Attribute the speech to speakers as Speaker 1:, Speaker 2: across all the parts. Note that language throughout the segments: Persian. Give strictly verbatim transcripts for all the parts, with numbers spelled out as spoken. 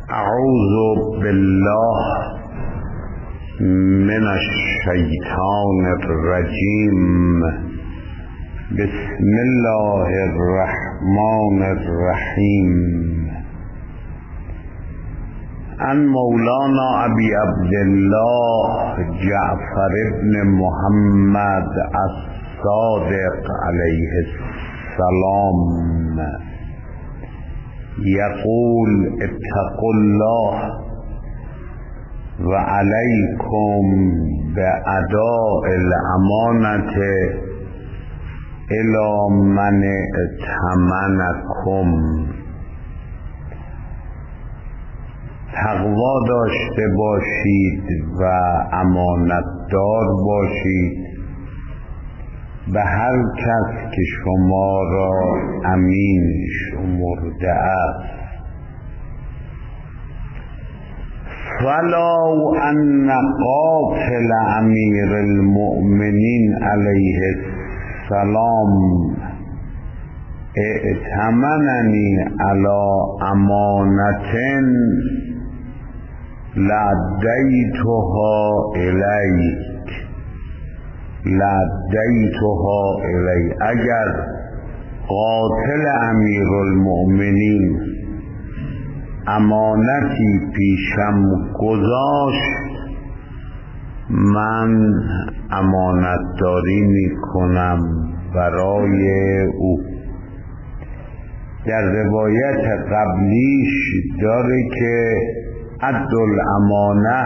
Speaker 1: اعوذ بالله من الشیطان الرجیم. بسم الله الرحمن الرحیم. عن مولانا ابی عبدالله جعفر ابن محمد الصادق علیه السلام یقول اتقوا الله و علیکم بأداء الامانة الی من ائتمنکم. تقوا داشته باشید و امانتدار باشید به هر کس که شما را امین شمرده است. فلو ان قاتل امیر المؤمنین علیه السلام ائتمننی علی امانة لادیتها الیک لادیتها الی. اگر قاتل امیر المؤمنین امانتی پیشم گذاشت، من امانتداری می کنم برای او. در روایت قبلیش داره که عد الامانه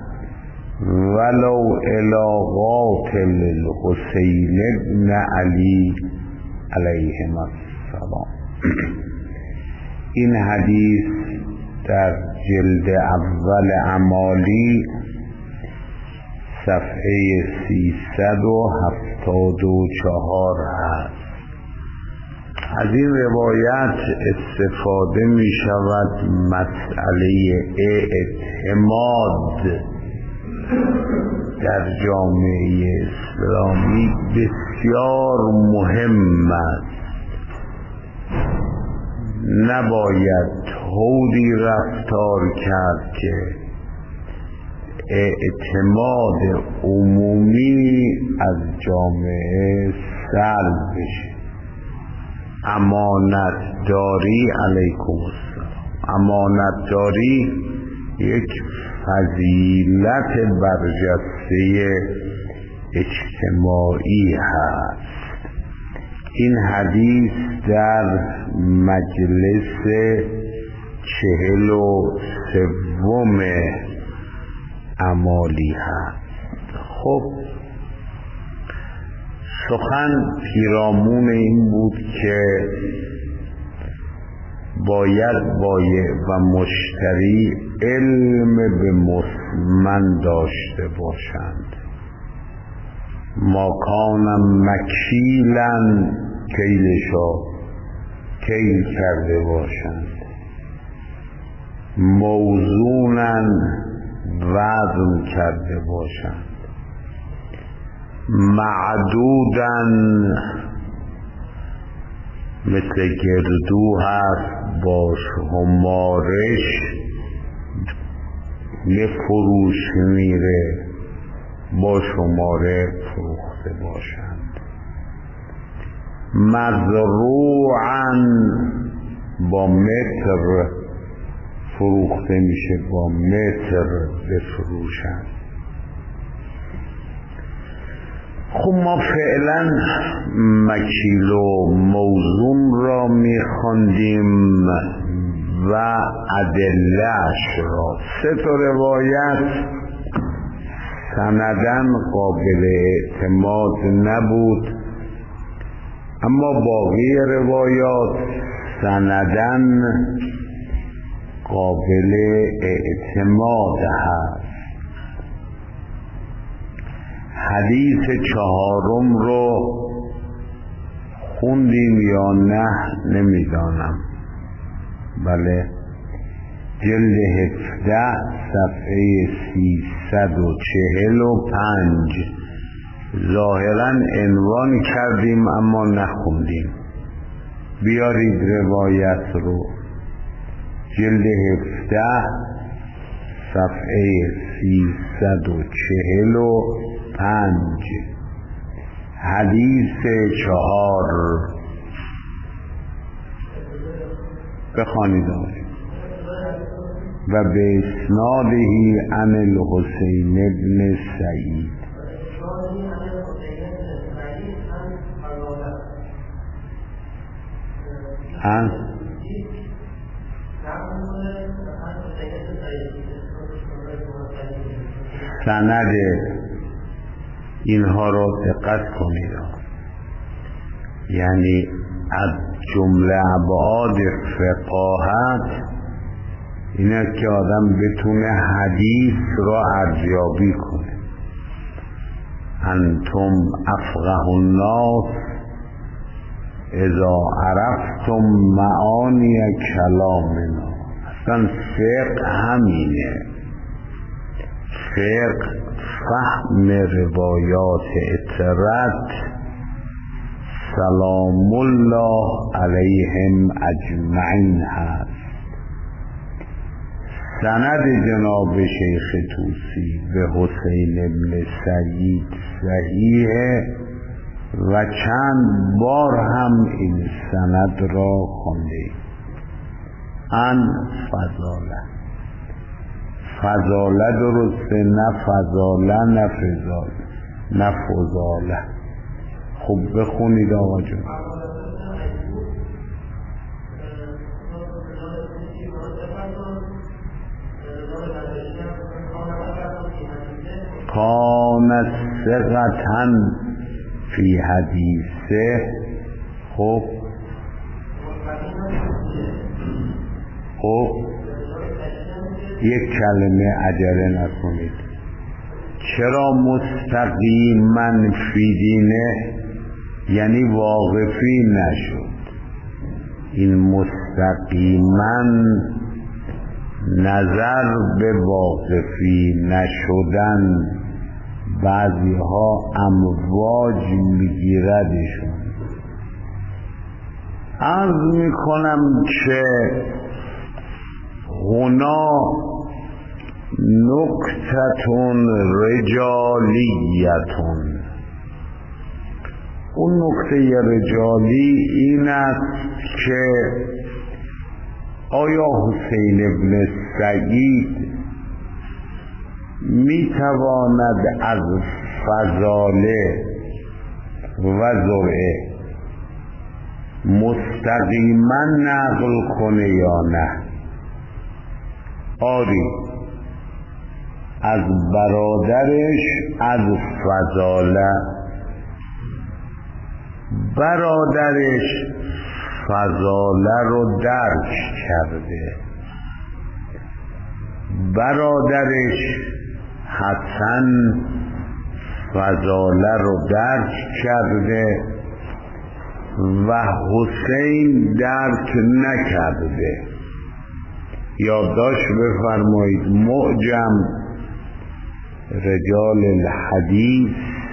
Speaker 1: ولو الی قاتل الحسین ابن علی علیهما السلام. این حدیث در جلد اول اعمالی صفحه سیصد و هفتاد و چهار هست. از این روایت استفاده می شود مسئله اعتماد در جامعه اسلامی بسیار مهم است. نباید طوری رفتار کرد که اعتماد عمومی از جامعه سلب بشه. امانتداری علیکم السلام، امانتداری یک فضیلت برجسته اجتماعی هست. این حدیث در مجلس چهل و سوم اعمالی هست. خب سخن پیرامون این بود که باید بایع و مشتری علم به مسمن داشته باشند. ما کان مکیلن کیلشا کیل کرده باشند، موزونن وزن کرده باشند، معدودن مثل گردو هست با شمارش یه فروش میره، با شماره فروخته باشند. مزروعا با متر فروخته میشه، با متر بفروشند. خب ما فعلا مکیل و موزون را میخواندیم و ادله‌اش را. سه تا روایت سندن قابل اعتماد نبود، اما باقی روایات سندن قابل اعتماد هست. حدیث چهارم رو خوندیم یا نه نمیدانم. بله، جلد هفده صفحه سیصد و چهل و پنج. ظاهرا عنوان کردیم اما نخوندیم. بیارید روایت رو، جلد هفده هفده صفحه سیصد و چهل و پنج. حدیث چهار بخوانید و به اسنادهی عن الحسین ابن سعید. ها سند اینها را دقت کنید، یعنی از جمله ابعاد فقاهت اینه که آدم بتونه حدیث را ارزیابی کنه. انتم افقه الناس اذا عرفتم معانی کلامنا. اصلا فقه همینه، فقه فهم روایات اطرت سلام الله علیهم اجمعین هست. سند جناب شیخ طوسی به حسین ابن سعید صحیحه و چند بار هم این سند را خونده. ان فضاله، فضاله درسته، نه فضاله نه فضاله نه فضاله. خب بخونید آقا جون. کان ثقة فی حدیثه. خب خب یک کلمه عجله نکنید. چرا مستقیما فی دینه؟ یعنی واقفی نشد. این مستقیما نظر به واقفی نشدن بعضی ها امواج میگیردشون. عرض میکنم که هنا نکتتون رجالیتون. اون نکته رجالی این است که آیا حسین ابن سعید میتواند از فضاله و زرعه مستقیما نقل کنه یا نه؟ آری، از برادرش از فضاله، برادرش فضاله رو درک کرده، برادرش حسن فضاله رو درک کرده و حسین درک نکرده. یادداشت بفرمایید معجم رجال الحدیث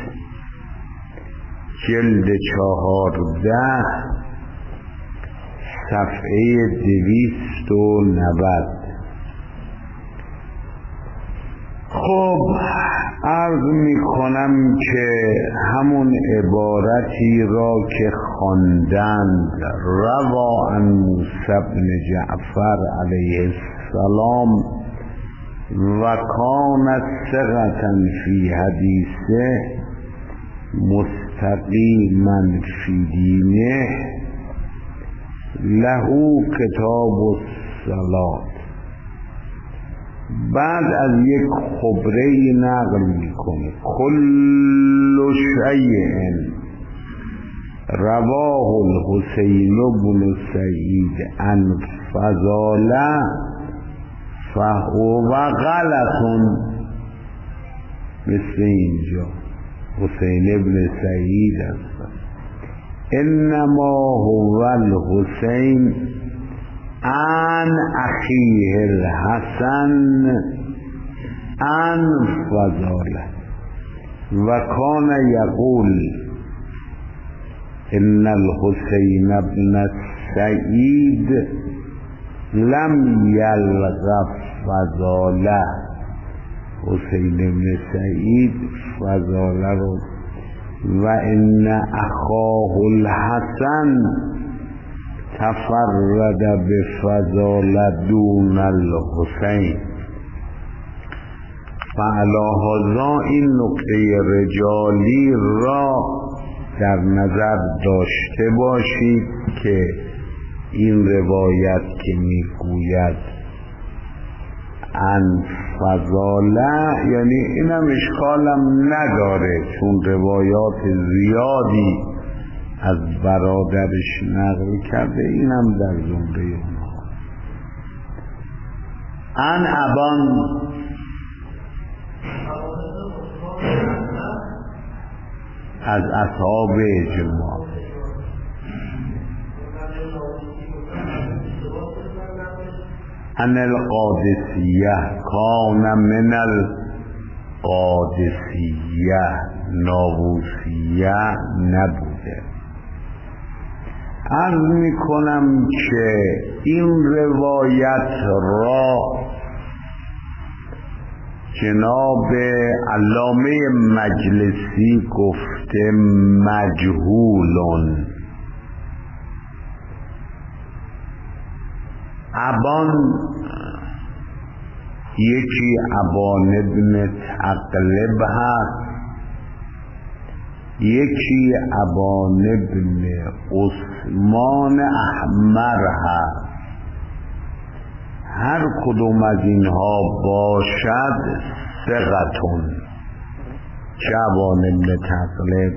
Speaker 1: جلد چهارده صفحه دویست و نود. خب عرض می کنم که همون عبارتی را که خواندند روا عن موسی بن جعفر علیه السلام و کانت ثقة فی حدیثه مستقیما فی دینه له کتاب الصلاة. بعد از یک خبره نقل میکنه کل شیء رواه الحسین بن سعید عن فضاله فهو غلط. مثل اینجا حسین ابن سعید است، انما هو الحسین عن اخیه الحسن عن فضاله و کان یقول ان الحسین ابن سعید لم یلغ فضاله. حسین بن سعید فضاله رو و ان اخاه الحسن تفرد بفضاله دون الحسین. فعلی هذا این نکته رجالی را در نظر داشته باشید که این روایت که میگوید ان فضاله، یعنی اینم اشکالم نداره چون روایات زیادی از برادرش نقل کرده، اینم در زمره اونها. ان ابان از اصحاب اجماع. ان القادسیه کان من القادسیه، ناووسیه نبوده. عرض می کنم که این روایت را جناب علامه مجلسی گفته مجهولون. ابان یکی ابان ابن تقلب هست، یکی ابان ابن عثمان احمر هست. هر کدوم از اینها باشد ثقتون. چه ابان ابن تقلب؟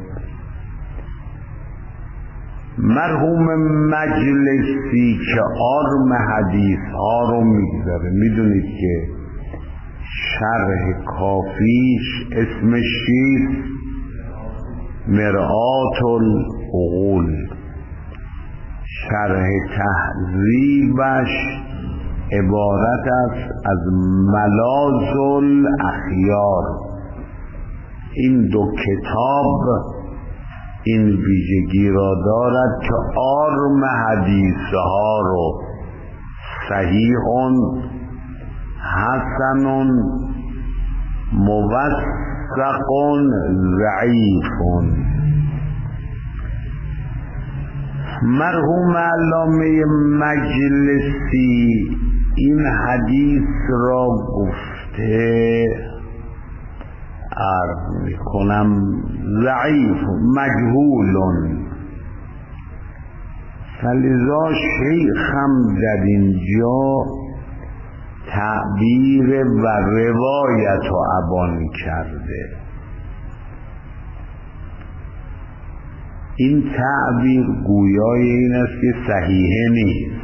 Speaker 1: مرحوم مجلسی که آرم حدیث ها رو میگذاره، میدونید که شرح کافیش اسمش چیست؟ مرآت العقول. شرح تهذیبش عبارت است از ملاذ الاخیار. این دو کتاب این ویژگی را دارد که آرم حدیث ها رو صحیح، حسن، موثق، ضعیف. مرحوم علامه مجلسی این حدیث را گفته، عرض می کنم ضعیف، مجهولون. فلذا شیخم در اینجا تعبیر و روایت و ابان کرده. این تعبیر گویای این است که صحیحه نیست،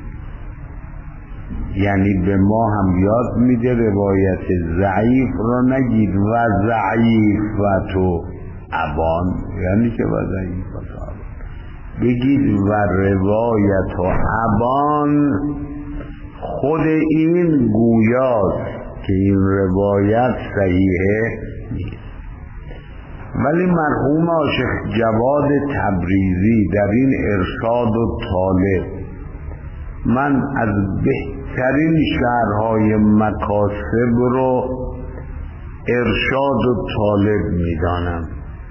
Speaker 1: یعنی به ما هم یاد میده روایت ضعیف را نگید و ضعیف و تو ابان، یعنی که و ضعیف و تو ابان بگید و روایت و ابان. خود این گویاست که این روایت صحیحه نیست. ولی مرحوم شیخ جواد تبریزی در این ارشاد و طالب، من از بهترین شرحهای مکاسب رو ارشاد و طالب میدانم.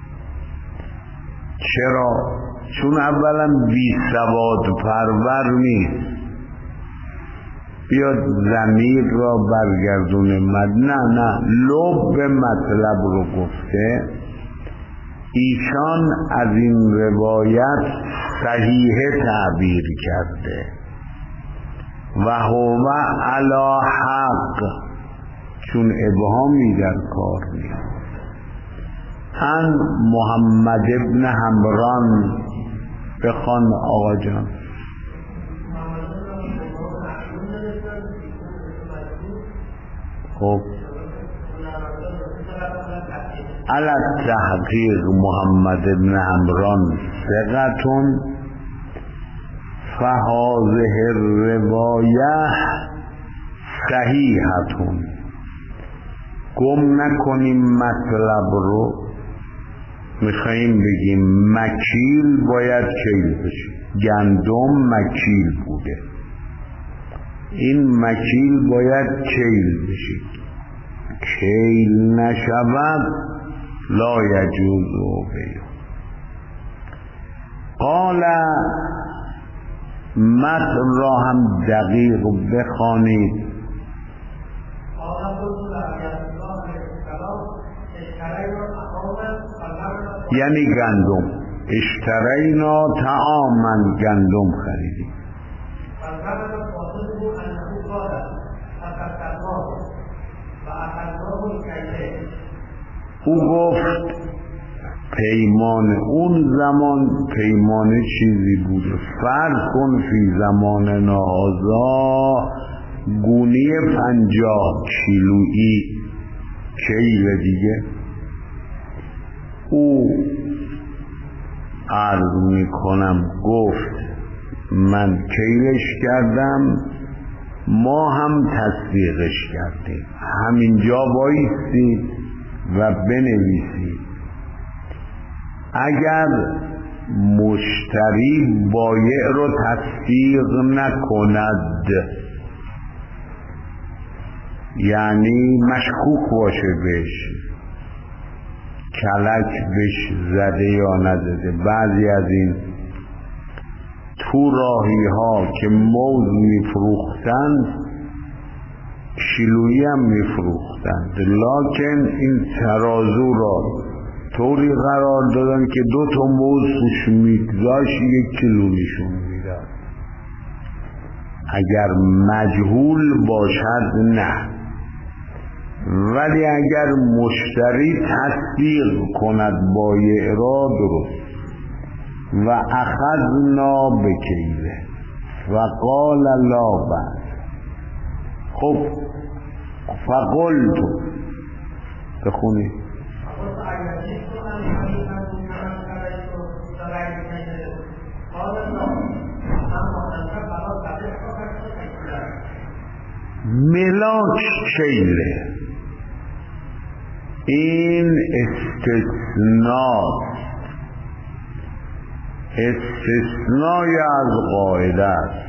Speaker 1: چرا؟ چون اولا بی سواد پرور نیست، بیاد ضمیر را برگردونه مد، نه نه لب مطلب رو گفته. ایشان از این روایت صحیحه تعبیر کرده و هو علی حق، چون ابهامی در کار نیست. ان محمد ابن حمران بخوان آقا جان. خب علی تحقیق محمد ابن عمران ثقتون، فهذه الروایه صحیحتون. گم نکنیم مطلب رو. میخواییم بگیم مکیل باید کیل بشه، گندم مکیل بوده. این مکیل باید کیل بشید، کیل نشود لا یجوز بیع. قال متن را هم دقیق بخوانید. یعنی گندم، اشترینا طعاما، گندم خریدیم. او گفت پیمان اون زمان پیمان چیزی بوده، فرض کن فی زمان نهازا گونی پنجاه کیلویی کیل دیگه. او عرض می کنم گفت من کیلش کردم، ما هم تصدیقش کردیم. همینجا بایستید و بنویسید اگر مشتری بایع رو تصدیق نکند، یعنی مشکوک باشه بهش، کلک بهش زده یا نزده. بعضی از این تو راهی ها که موز میفروختند کیلویی هم میفروختند، لکن این ترازو را طوری قرار دادن که دو تا موز توش میگذاشت یک کیلو نشون میداد. اگر مجهول باشد نه، ولی اگر مشتری تصدیق کند بایع را درست. و اخذنا بکیله و قال لا بأس. خب فقلت بخونی ملاک کیله، این استثناء استثنای از قاعده است.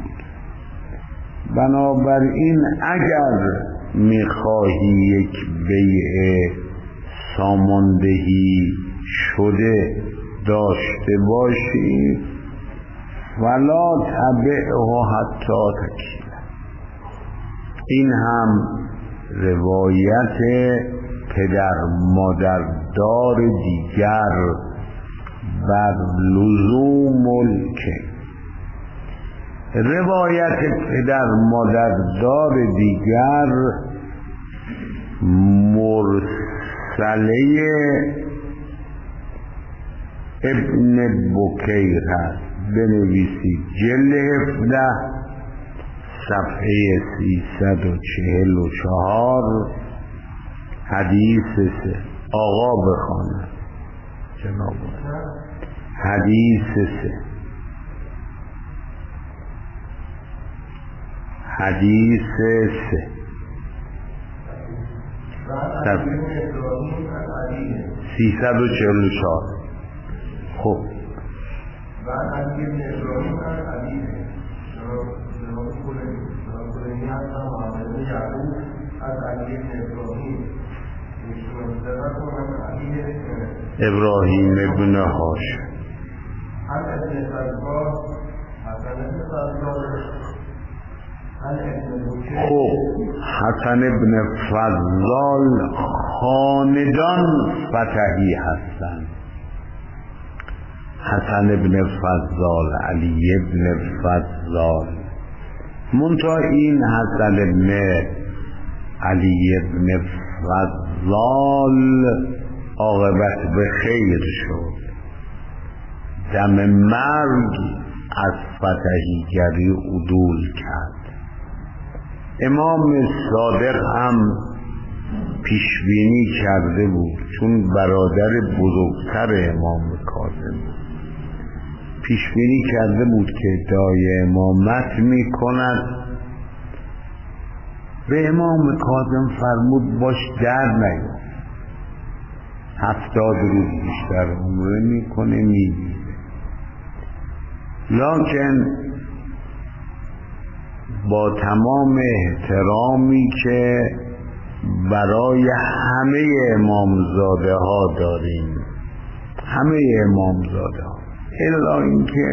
Speaker 1: بنابراین اگر میخواهی یک بیع ساماندهی شده داشته باشی فلا تبعه حتی تکیل. این هم روایت پدر مادردار دیگر بر لزوم الکیل. روایت پدر مادردار دیگر مرسله ابن بکیر هست. بنویسید جلد هفده صفحه سیصد و چهل و چهار حدیث سه. آقا بخواند جناب. حدیث سه حدیث سه سیصد و چهل و چهار. خب ابراهیم ابن هاشم خب حسن ابن فضال خاندان فتحی هستند. حسن ابن فضال، علی ابن فضال، منتها این حسن ابن علی ابن فضال عاقبت به خیر شد، دم مرگ از فتحیگری عدول کرد. امام صادق هم پیشبینی کرده بود، چون برادر بزرگتر امام کاظم بود، پیشبینی کرده بود که ادعای امامت می کند. به امام کاظم فرمود باش در نیار، هفتاد روز بیشتر عمره می کنه می بیده. لکن با تمام احترامی که برای همه امامزاده ها داریم، همه امامزاده ها، الا اینکه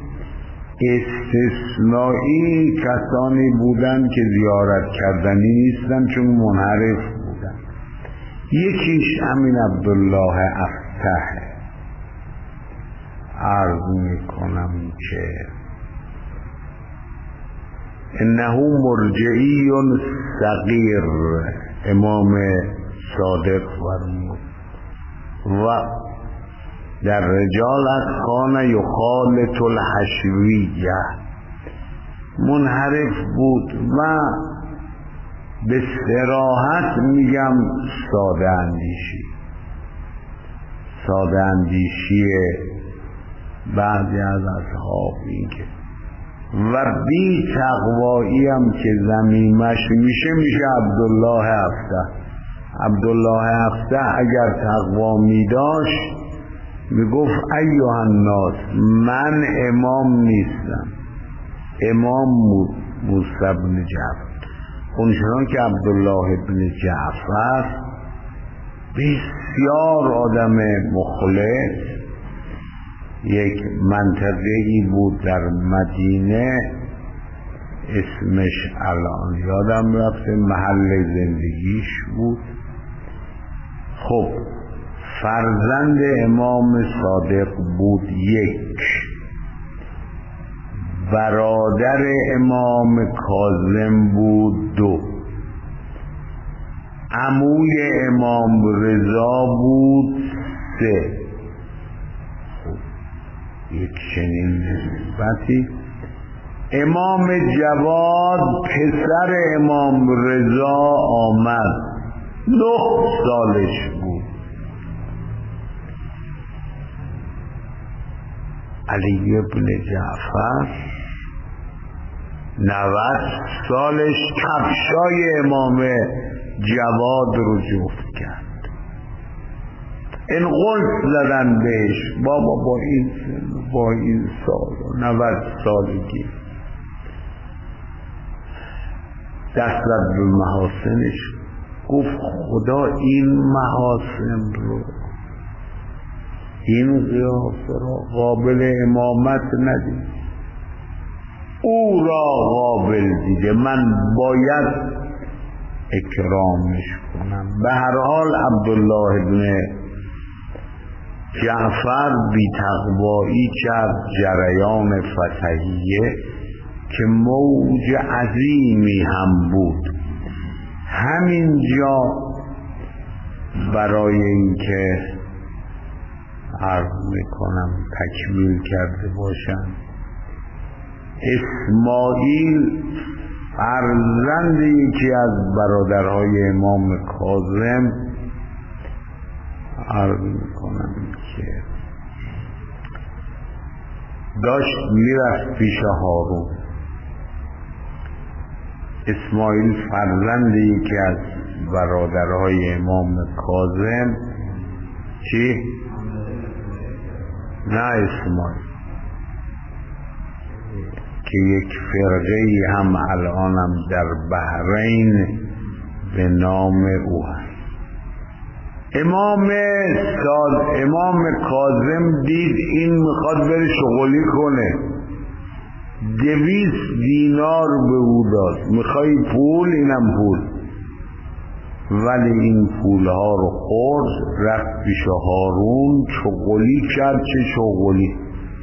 Speaker 1: استثنایی کسانی بودن که زیارت کردنی نیستن چون منحرف بودن. یکیش امین عبدالله افتح. عرض میکنم که انه مرجعی صغیر، امام صادق فرمود و در رجال از خانه یخالط الحشویه، منحرف بود و به صراحت میگم ساده اندیشی ساده اندیشی بعضی از اصحاب میگه و بی تقوایی هم که زمیمش میشه میشه عبدالله افتح. عبدالله افتح اگر تقوا میداشت میگفت ایها الناس، من امام نیستم، امام موسی بن جعفر. اونچنان که عبدالله بن جعفر بسیار آدم مخلص، یک منطقه ای بود در مدینه اسمش الان یادم رفته، محل زندگیش بود. خب فرزند امام صادق بود یک، برادر امام کاظم بود دو، عموی امام رضا بود سه. یک چنین نسبتی. امام جواد پسر امام رضا آمد، نه سالش بود. علی ابن جعفر نود سالش کفشای امام جواد رو جفت کرد. این قلت زدن بهش، بابا با این سن با این سال نود سالگی دست زد به محاسنش، گفت خدا این محاسن رو، این قیافه را قابل امامت ندید، او را قابل دیده، من باید اکرامش کنم. به هر حال عبدالله بن جعفر بی تقوایی کرد جریان فتحیه که موج عظیمی هم بود. همینجا برای اینکه عرض میکنم تکمیل کرده باشم، اسماعیل فرزند یکی از برادرهای امام کاظم، عرض میکنم که داشت میرفت پیش هارون. اسماعیل فرزند یکی از برادرهای امام کاظم، چی؟ نه اسماعیل که یک فرقه هم الانم در بحرین به نام او هست. امام سال امام کاظم دید این میخواد بره شغلی کنه، دویست دینار به او داد، میخوای پول؟ اینم پول. ولی این پولها رو خورد، رفت پیش هارون، شغلی کرد. چه شغلی؟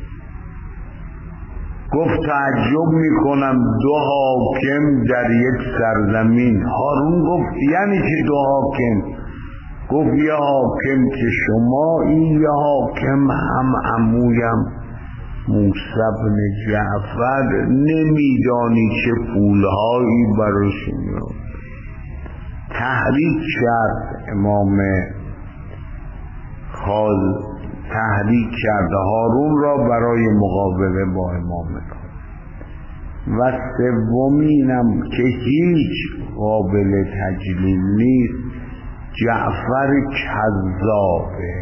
Speaker 1: گفت تعجب میکنم دو حاکم در یک سرزمین. هارون گفت یعنی چه دو حاکم؟ گفت یه حاکم که شما، این یه حاکم هم عمویم موسی بن جعفر، نمیدانی چه پولهایی براشون میاد. تحریک کرد امام خاز تحریک کرد هارون را برای مقابله با امام کاظم. و سومینم که هیچ قابل تجلیل نیست، جعفر کذابه،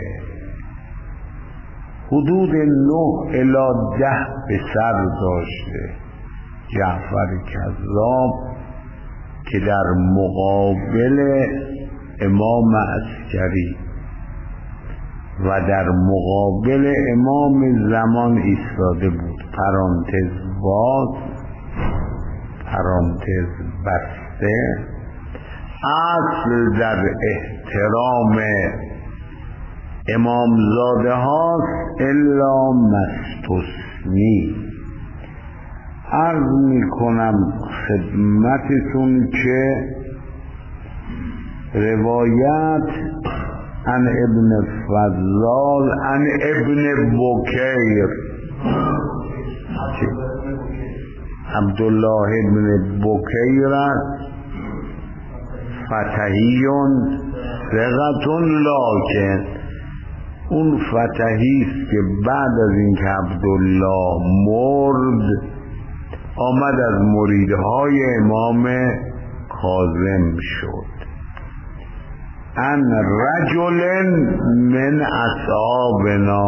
Speaker 1: حدود نه الی ده پسر داشته. جعفر کذاب که در مقابل امام عسکری و در مقابل امام زمان ایستاده بود. پرانتز باز، پرانتز بسته. اصل در احترام امامزاده هاست الا مستثنی. عرض می کنم خدمتتون که روایت عن ابن فضال عن ابن بکیر، عبدالله ابن بکیر فتحیون ثقتون، لکن اون فتحیست که بعد از اینکه عبدالله مرد آمد از مریدهای امام کاظم شد. ان رجل من اصحابنا،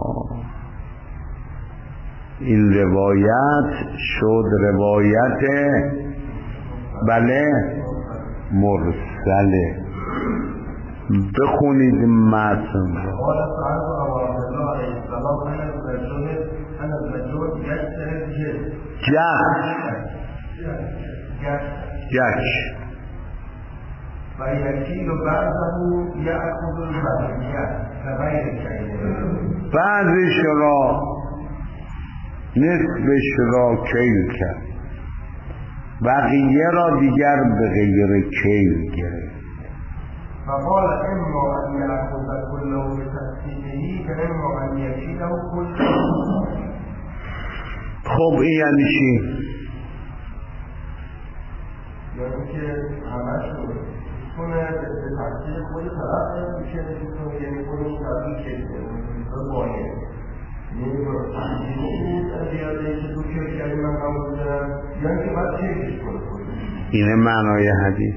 Speaker 1: این روایت شد روایت بله مرسله. بخونید متن را. جش جش
Speaker 2: و یکیل بعضه یأخذ البقیه فغیر کیل،
Speaker 1: بعضش را نصفش را کیل کرد، بقیه را دیگر به غیر کیل گرفت.
Speaker 2: فقال اما ان یأخذ كله بتسقیطه که اما ان یکیله كله.
Speaker 1: خب این یعنی چی؟
Speaker 2: یعنی که همش رو کنه به تحصیل خود طرف میشه، نشون یعنی خودش تحصیل کرده به باید یعنی برای تحصیل از یاده که تو کش کردی من قبول دارم، یعنی که باید چیزش کنه خودش.
Speaker 1: اینه معنای حدیث.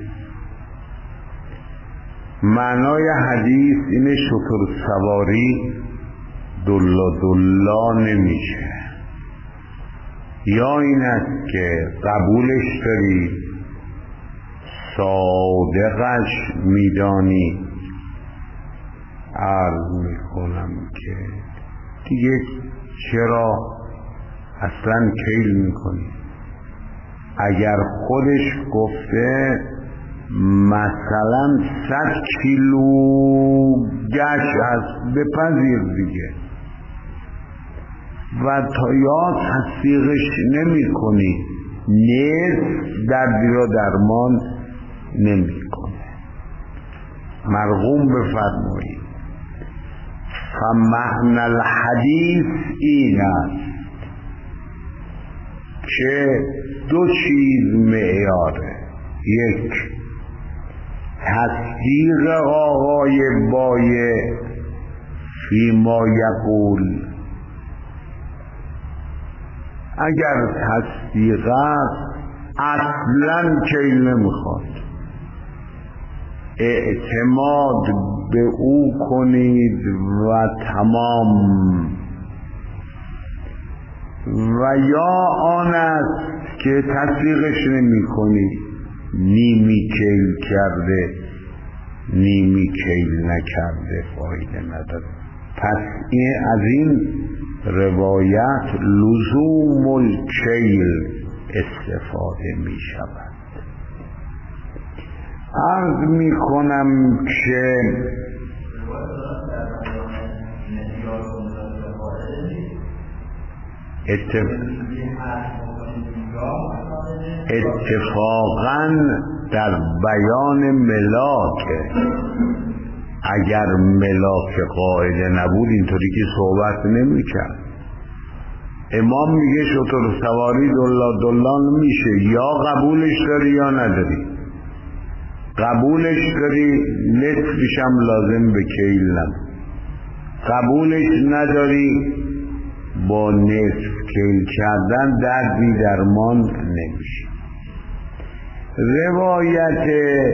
Speaker 1: معنای حدیث اینه شتر سواری دلا دلا نمیشه، یا این است که قبولش داری، صادقش میدانی. عرض میکنم که دیگه چرا اصلا کیل میکنی؟ اگر خودش گفته مثلا صد کیلو گچ هست بپذیر دیگه، و تا یا تصدیقش نمی کنی نیز دردی را درمان نمی کنه. مرغوم بفرمایید. فمعنی الحدیث این است که دو چیز معیاره. یک، تصدیق آقای بایع فیما یقول، اگر تصدیق است اصلا کیل نمیخواد، اعتماد به او کنید و تمام. و یا آن است که تصدیقش نمی کنید، نیمی کیل کرده نیمی کیل نکرده فایده نداره. پس این از این روایت لزوم الکیل استفاده می شود. عرض می کنم که اتفاقاً در بیان ملاک، اگر ملاک قاعده نبود اینطوری که صحبت نمی کرد. امام میگه شتر سواری دلا دلا میشه، یا قبولش داری یا نداری. قبولش داری نصفش هم لازم به کیل نبود، قبولش نداری با نصف کیل کردن دردی درمان نمیشه. روایت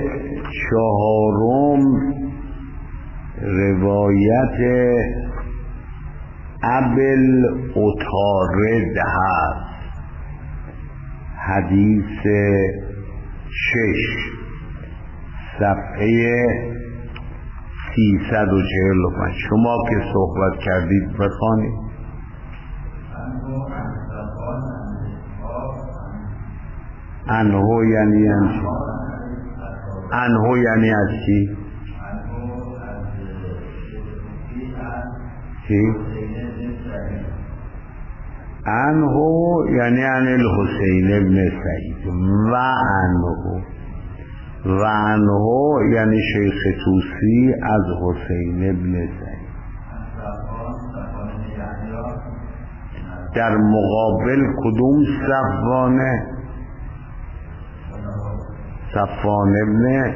Speaker 1: چهارم روایت ابل اتارد هست حدیث شش صفحه سیصد و چهل و پنج. شما که صحبت کردید بخوانید. انهو یعنی انچی؟ انهو یعنی از چی؟ چی؟ انهو یعنی عن الحسین ابن سعید و انهو و انهو یعنی شیخ طوسی از حسین ابن سعید. در مقابل کدوم صفوانه؟ صفوان ابن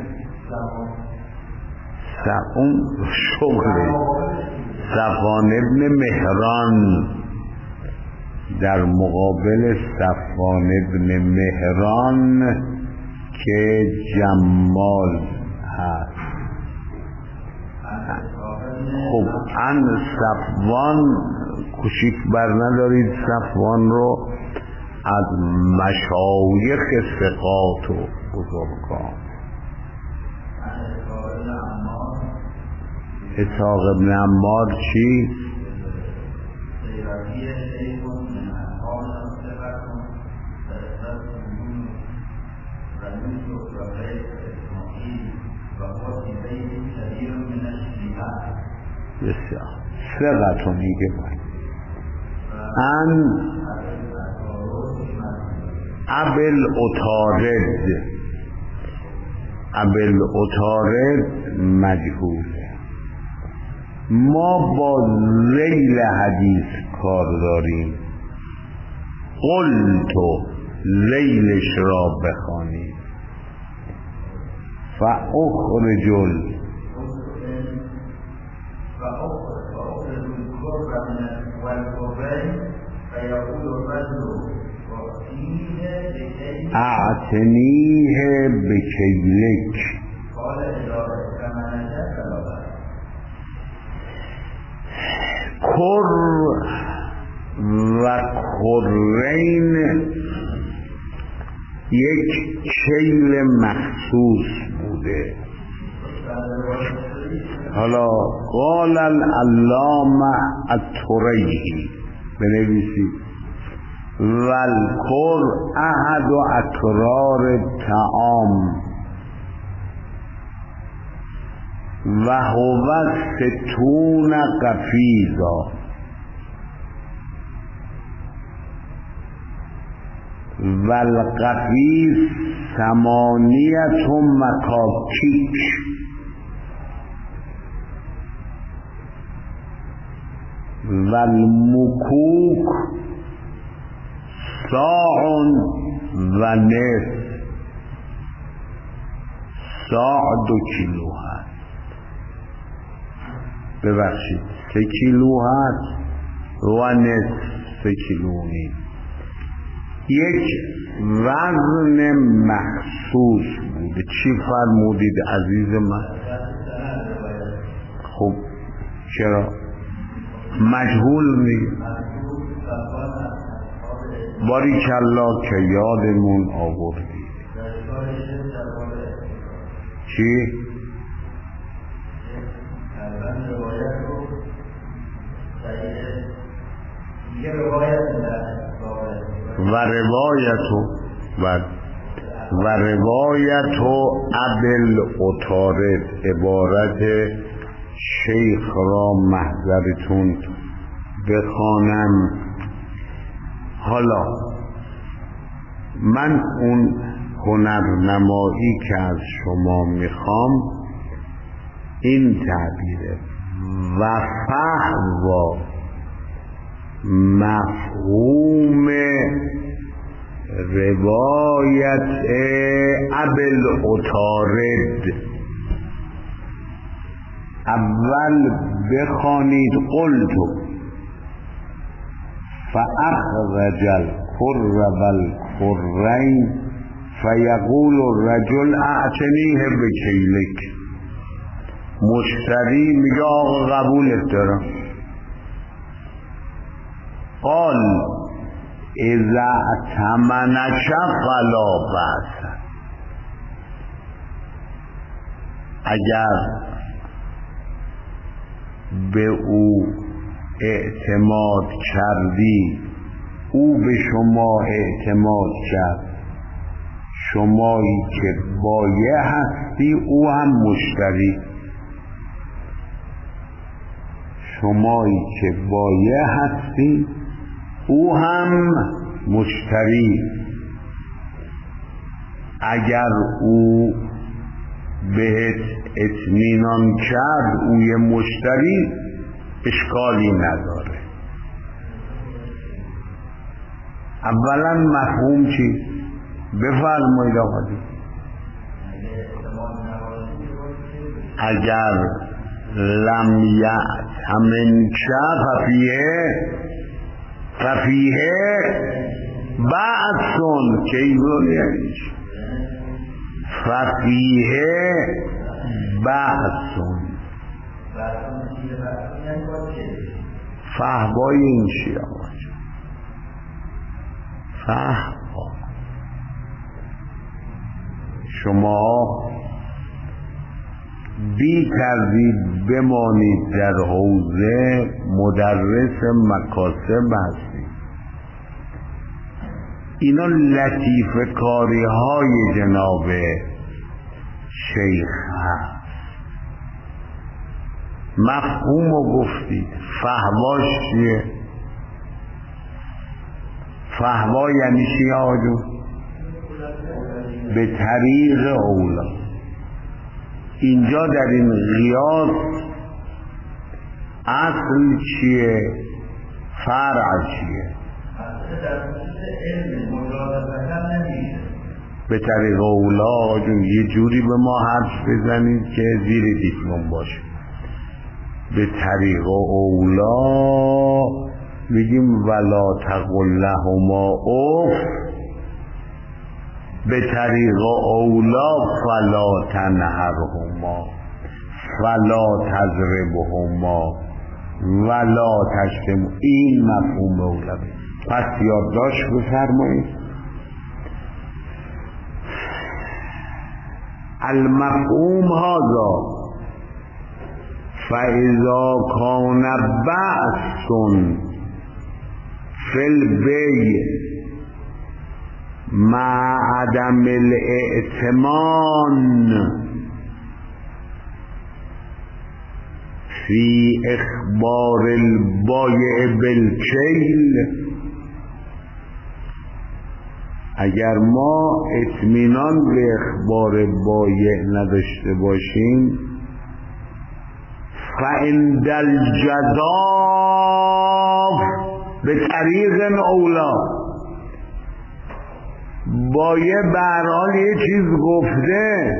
Speaker 1: اون شغله صفوان ابن مهران، در مقابل صفوان ابن مهران که جمال هست. خب ان صفوان کوچیک بر ندارید، صفوان رو از مشایخ ثقات و بزرگان. اسحاق ابن عمار چی؟ بسیار ثقتون میگه باید ان ابل اتارد ابل اتارد مجهوله. ما با ذیل حدیث کار داریم. قلتو ذیلش را بخوانید. فاخرجل اعتنیه بکیلک. کر و کرین یک کیل مخصوص بوده. حالا قال العلامه الطریی بنویسید والکر احد و اکرار تعام و هو ستون قفیزا والقفیز ثمانیت مکاکیک والمکوک ساع و نصف. ساع دو کیلو هست، ببخشید سه کیلو هست و نصف سه کیلو نیم. یک وزن مخصوص بوده. چی فرمودید عزیز من؟ خب چرا مجهول میگه؟ باری کلا که یادمون آوردی. چی؟ و روایتو و و روایتو ابل اتارد عبارت شیخ را محضرتون بخوانم. حالا من اون هنرنمایی که از شما میخوام این تعبیره و فهم مفهوم روایت ابل اتارد. اول بخوانید قلتو فاخرج الکر والکرین فیقول الرجل اعتنیه بکیلک. مشتری میگه آقا قبولت دارم. قال اذا اتمنک فلا بأس، اگر به او اعتماد کردی او به شما اعتماد کرد، شمایی که بایع هستی او هم مشتری، شمایی که بایع هستی او هم مشتری. اگر او بهت اطمینان کرد اوی مشتری اشکالی نداره. اولا مفهوم چی؟ بفرمایید آقا جون. اگر لم یأتمن ففیه ففیه بأسون که یعنی ففیه بأسون فهبای این چی آقا جون؟ فهبا شما بی تردید بمانید در حوزه مدرس مکاسب هستید. اینا لطیفه کاری های جناب شیخ هست. مفهوم رو گفتید، فهواش چیه؟ فهوا یعنی چی آقا جون؟ به طریق اولا. اینجا در این قیاس اصل چیه؟ فرع چیه؟ به طریق اولا جون یه جوری به ما حرف بزنید که زیر دیپلم باشه. به طریق اولا بگیم ولا تقل لهما اف، به طریق اولا فلا تنهرهما فلا تضربهما ولا تشتم. این مفهوم اولا. پس یادداشت بفرمایید. المفهوم هذا فاذا کان بأس فی البیع مع عدم الاعتمان فی اخبار البایع بالکیل، اگر ما اطمینان به اخبار بایع نداشته باشیم فعند الجزاف به طریق اولا، بایع به هر حال یه چیز گفته،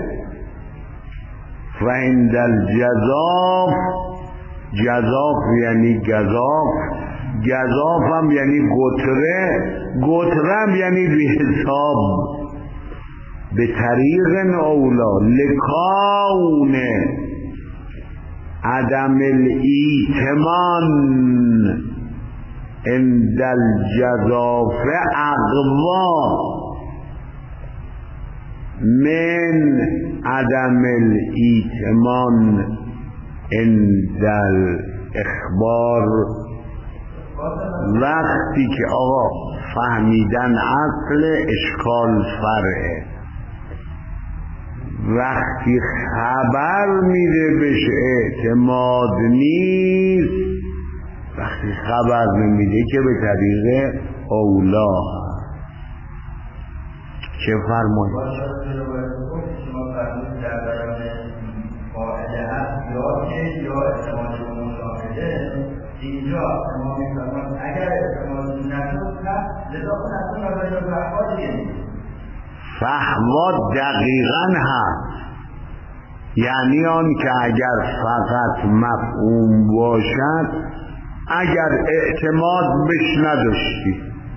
Speaker 1: فعند الجزاف، جزاف یعنی گزاف، گزاف هم یعنی گتره، گتره هم یعنی بی حساب. به طریق اولا لکون عدم الایتمان عند الجزاف اقوا من عدم الایتمان عند الاخبار. وقتی که آقا فهمیدن اصل اشکال فرعه، وقتی خبر میده بهش اعتماد نیست، وقتی خبر نمیده که به طریق اولا. چه فرمایید؟
Speaker 2: اینجا ما می‌فرماییم اگر اعتماد نشد لذا نشد دیگه
Speaker 1: فهوا دقیقاً هست، یعنی آن که اگر فقط مفهوم باشد، اگر اعتماد بش نداشتی،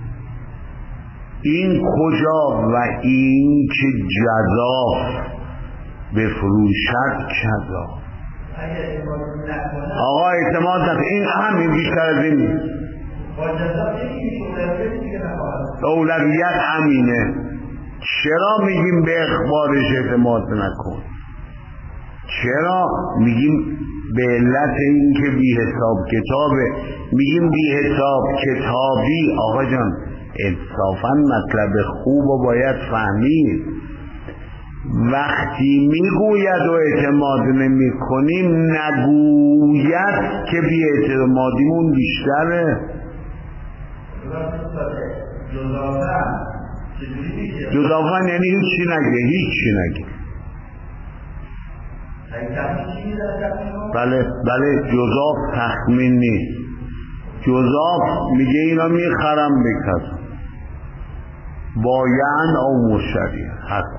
Speaker 1: این کجا و این که جزاف بفروشد کذا. آقا اعتماد نداشت، این همین بیشتر از این نیست. اولویت همینه. چرا میگیم به اخبارش اعتماد نکن؟ چرا میگیم؟ به علت این که بی حساب کتابه. میگیم بی حساب کتابی. آقا جان انصافا مطلب خوب و باید فهمید. وقتی میگوید و اعتماد نمی کنیم نگوید که بی اعتمادیمون بیشتره. جزافن یعنی هیچی نگه، هیچی نگه. بله بله جزاف تخمین نیست. جزاف میگه اینا میخرم بکسم باین او مشتری حق.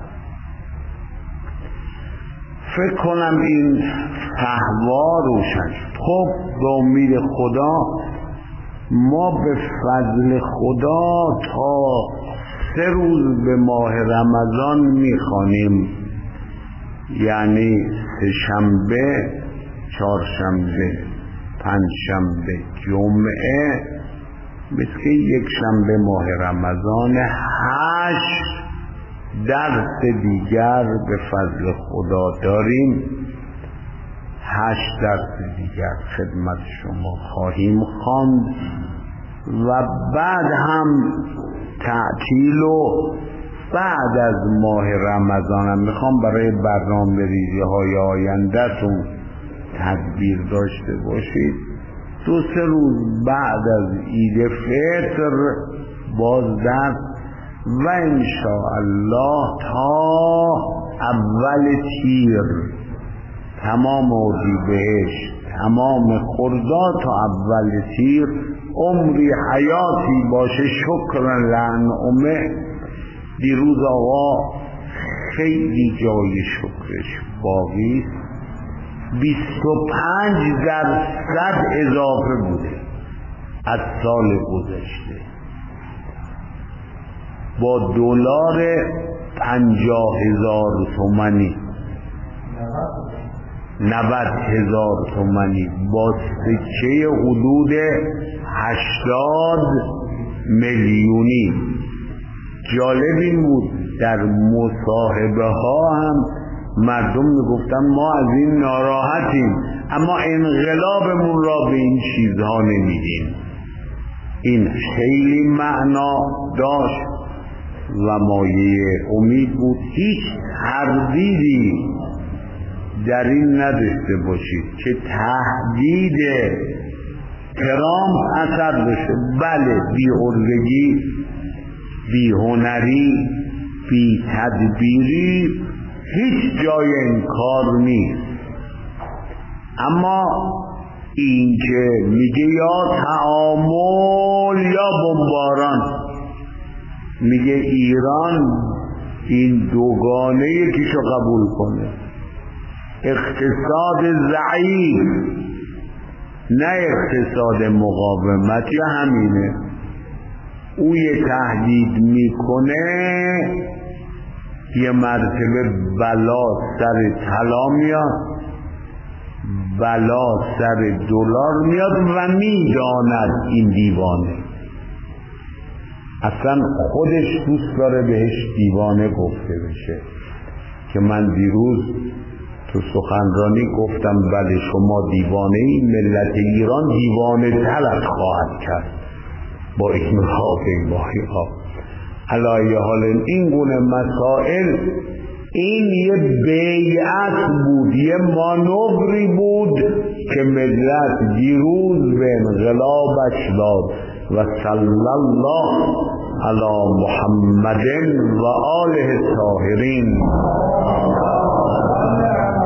Speaker 1: فکر کنم این فهوا روشن شد. خب به امید خدا ما به فضل خدا تا سه روز به ماه رمضان میخوانیم، یعنی سه شنبه، چهارشنبه، پنجشنبه، جمعه، مثل یک شنبه ماه رمضان. هشت درس دیگر به فضل خدا داریم. هشت درس دیگر خدمت شما خواهیم خواند و بعد هم تعطیل و بعد از ماه رمضان هم میخوام برای برنامه ریزی های آینده تون تدبیر داشته باشید. دو سه روز بعد از عید فطر باز درس و انشاءالله تا اول تیر، تمام اردیبهشت، تمام خرداد تا اول تیر، عمری حیاتی باشه. شکر لنعمه. دیروز آقا خیلی جای شکرش باقی است. بیست و پنج درصد اضافه بوده از سال گذشته با دلار پنجاه هزار تومانی، نود هزار تومانی، با سکه حدود هشتاد میلیونی. جالب این بود در مصاحبه ها هم مردم میگفتن ما از این ناراحتیم اما انقلابمون را به این چیزها نمیدیم. این خیلی معنا داشت و مایه امید بود. هیچ تردیدی در این نداشته باشید که تهدید ترامپ اثر داشته. بله، بی ارزگی، بی هنری، بی تدبیری هیچ جای انکار نیست. اما این که میگه یا تعامل یا بمباران، میگه ایران این دوگانه یکیشو قبول کنه. اقتصاد ضعیف نه اقتصاد مقاومت، یا همینه. او یه تهدید میکنه یه مرتبه بلا سر طلا میاد، بلا سر دلار میاد و میداند این دیوانه. اصلا خودش دوست داره بهش دیوانه گفته بشه. که من دیروز تو سخنرانی گفتم بله شما دیوانه ای، ملت ایران دیوانه تلت خواهد کرد با این راهپیمایی ها. علی حال این گونه مسائل، این یه بیعت بود، یه مانوری بود که ملت دیروز به انقلابش داد. و صلی الله علی محمد و آله الطاهرین.